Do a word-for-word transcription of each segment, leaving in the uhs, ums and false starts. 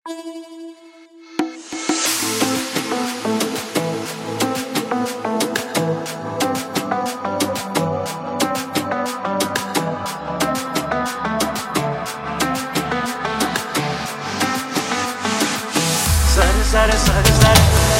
Zare, zare, zare.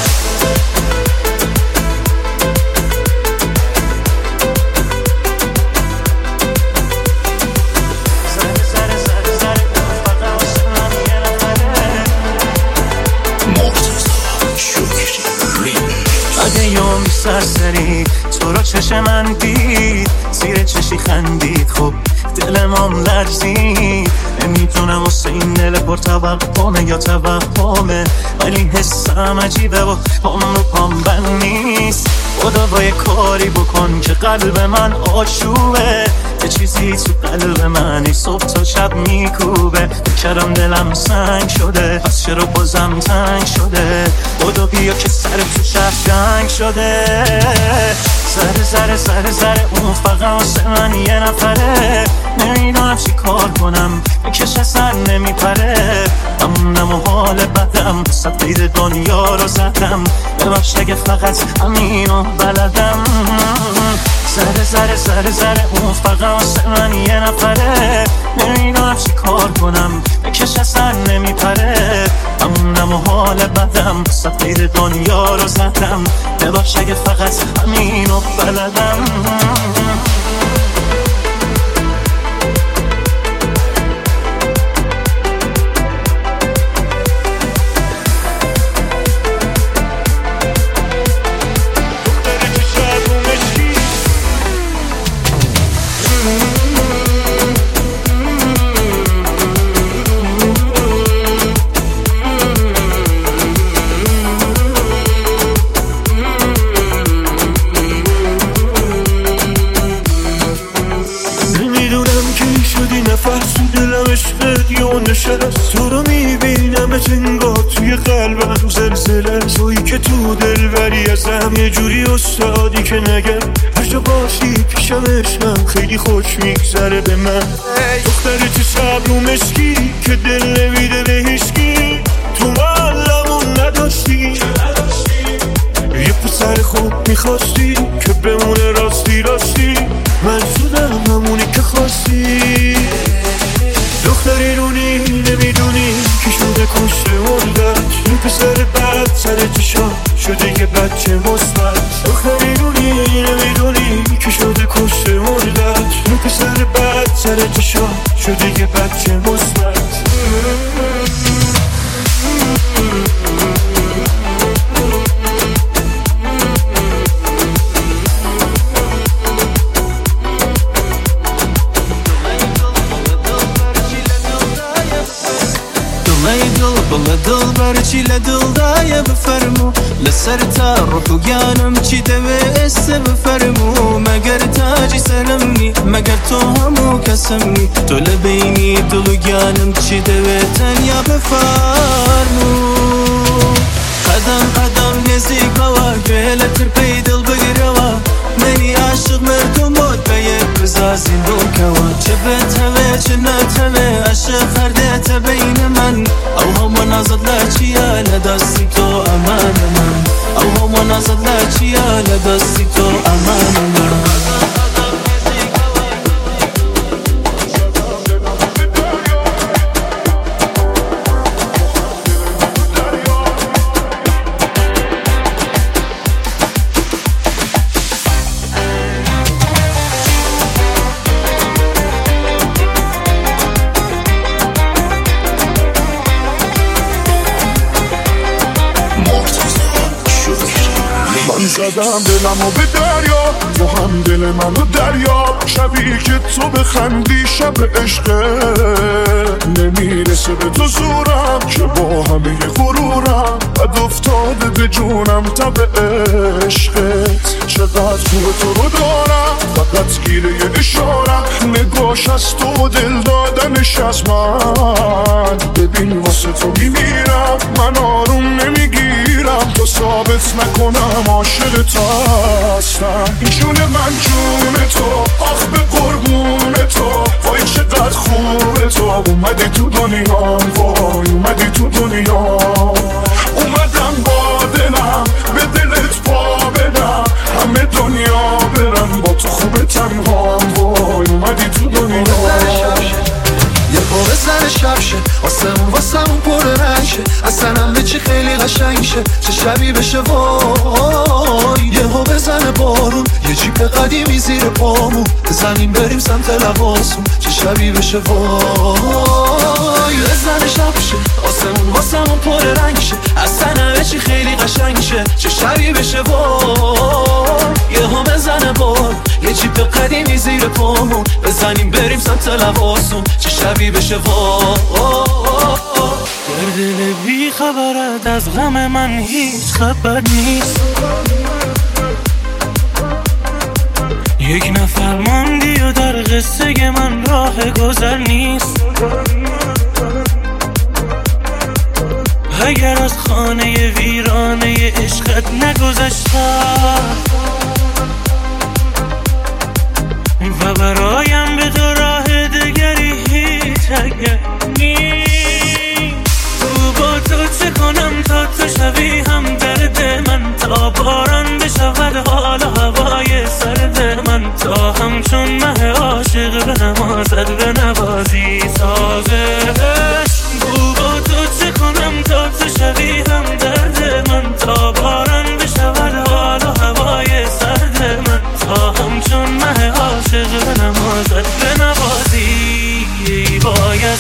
اگه یوم سرسری تو رو چشم من دید، زیر چشی خندید، خب دلمام لرزید. نمیدونم واسه این دل پر توقعه یا توهمه، ولی حسم عجیبه و پام رو پام بند نیست. خدا با یه کاری بکن که قلب من آشوبه، یه چیزی تو قلب من صبح تا شب میکوبه. کردم دلم سنگ شده، پس چرا بازم تنگ شده؟ خدا بیا که سر تو شهر جنگ شده. زره زره زره زره اون فقط واسه من یه نفره. نمیدونم چی کار کنم بکش اصلا نمیپره. همونم و حال بدم صد قید دنیا رو زدم. ببخش اگه فقط همینو بلدم. زره زره زره زره اون فقط واسه من یه نفره. نمیدونم چی کار کنم بکش اصلا نمیپره. همونم و حال بدم صد قید دنیا رو زدم. ببخش اگه فقط همینو بلدم. نفس تو دلم عشقت یا نشست. تو رو میبینم انگار توی قلبم زلزله. تویی که تو دل بری ازم یه جوری استادی که نگم هر جا باشی پیشم عشقم خیلی خوش میگذره به من. دختر چه صبر و مشکی که دل نمیده به هیچکی. تو معلمون نداشتی یه پسر خوب میخواستی که بمونه راستی راستی. من شدم همونی که خواستی. دختری رونی نمیدونی که شده کشته مردت. این پسر بد سر چشم شده یه بچه مثبت. دختری رونی نمیدونی که شده کشته مردت. این پسر بد سر چشم شده یه بچه مثبت. بڵێ دڵبەر چی لە دڵدایە بفەرموو لەسەر تا ڕۆح و گیانم چی دەوێ ئێستا بفەرموو. مەگەر تاجی سەرمنی مەگەر تۆ هەموو کەسمنی. تۆ لە بینی دڵ و گیانم چی دەوێ تەنیا بفەرموو. قەدەم قەدەم نێزیکەوە گوێ لە ترپەی دڵ بگرەوە. منی عاشق مردم بۆت بە یەک بزازین دڵکەوە. چ بێت هەوێ چ نەتەوێ عاشق هەر دێتە بەینە من. ئەو هەموو نازت لە چییە لە دەستی تۆ ئەمانە من. ئەو هەموو نازت لە چییە لە دەستی تۆ ئەمانە من. زدم دلمو به دریا، تو هم دل منو دریا. شبی که تو بخندی شب عشقه، نمیرسه به تو زورم که با همه غرورم بد افتاده به جونم تب عشقت. چقدر خوب تو رو دارم فقط گیره یه اشارم. نگاش از تو دل دادنش از من. ببین واسه تو میمیرم من آروم نمیگیرم تا ثابت نکنم عاشق تو هستم. این جون من جون تو، آخ به قربون تو. وای چقدر خوبه تو اومدی تو دنیا، وای اومدی تو دنیا. قشنگ شه، چه شبی بشه وای. یهو بزنه بارون، یه جیب قدیمی زیر پامون، بزنیم بریم سمت لباسون، چه شبی بشه وای. بزنه شب شه، آسمون واسمون پر رنگ شه، اصلا همه چی خیلی قشنگ شه، چه شبی بشه وای. یهو بزنه بارون، یه جیب قدیمی زیر پامون، بزنیم بریم سمت لباسون، چه شبی بشه وای. در دل بی خبرت از غم من هیچ خبر نیست، یک نفر ماندی و در قصه من راه گذر نیست. اگر از خانه ویرانه عشقت نگذشتم و برایم به تو راه دگری هیچ اگر نیست. تو با تو چه کنم تا تو شوی هم درد من، تا باران بشود حال و هوای سرد من، تا همچون مه عاشق به نمازت به نوازی سازش. تو با تو چه کنم تا تو شوی هم درد من، تا باران بشود حال و هوای سرد من، تا همچون مه عاشق به نمازت به نوازی. باید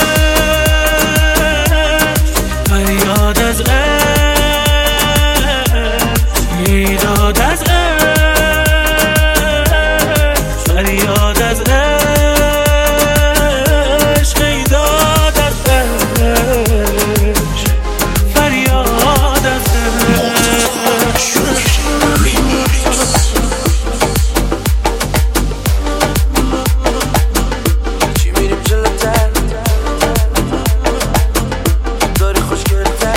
فریاد از عشق، میداد از عشق، فریاد از عشق، میداد از عشق، فریاد از عشق. چی میریم جلوتر، داری خوشگلتر،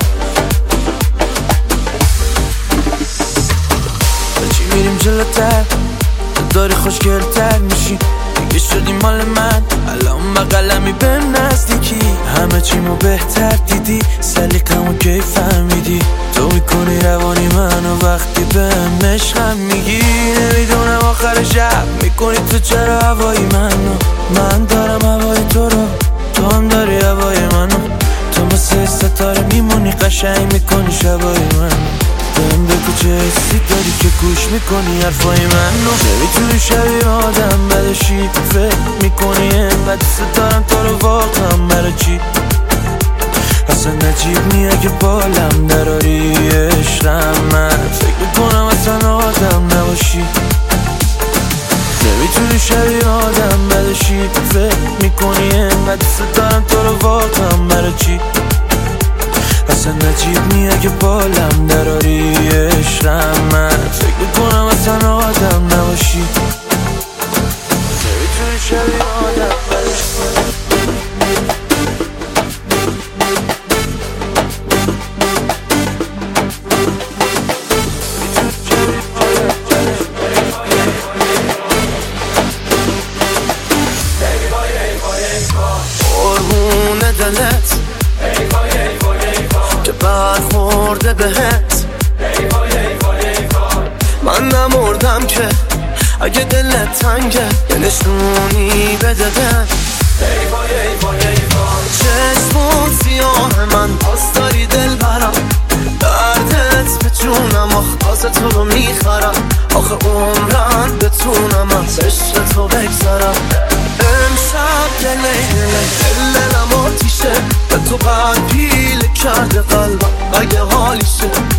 چی میریم جلوتر، داری خوشگلتر میشی، دیگه شدی مال من، الان بغلمی به نزدیکی، همه چیمو بهتر دیدی، سلیقمو کی فهمیدی، تو میکنی روانی منو وقتی بهم عشقم میگی. نمیدونم آخر شب میکنی تو چرا هوای منو، من دارم هوای تو رو، تو هم داری هوای منو، تو مثل ستاره میمونی قشنگ میکنی شبای منو. بهم بگو چه حسی داری که گوش میکنی حرفای منو، نمیتونی شبیه آدم بدشی، فکر میکنی اینقدر دوست دارم تو رو واقعا برای چی. اصلا نجیب نی اگه بالم دراری عشقم، من فکر میکنم اصلا آدم نباشی. نمیتونی شبیه آدم بدشی، فکر میکنی اینقدر دوست دارم تو رو واقعا برای چی. اصلا نجیب نی اگه بالم دراری عشقم، من فکر میکنم اصلا آدم نباشی. نمیتونی شبیه آدم بدشی. قربون دلت که برخورده بهت، من نمردم که اگه دلت تنگه یه نشونی بده بهم. چشمون سیاه من باز داری دل برم، دردت به جونم آخ باز تو رو میخرم، آخه عمرم بتونم از عشق تو بگذرم. امشب دلی دلم آتیشه، به تو قلب پیله کرده قلبم، اگه حالیشه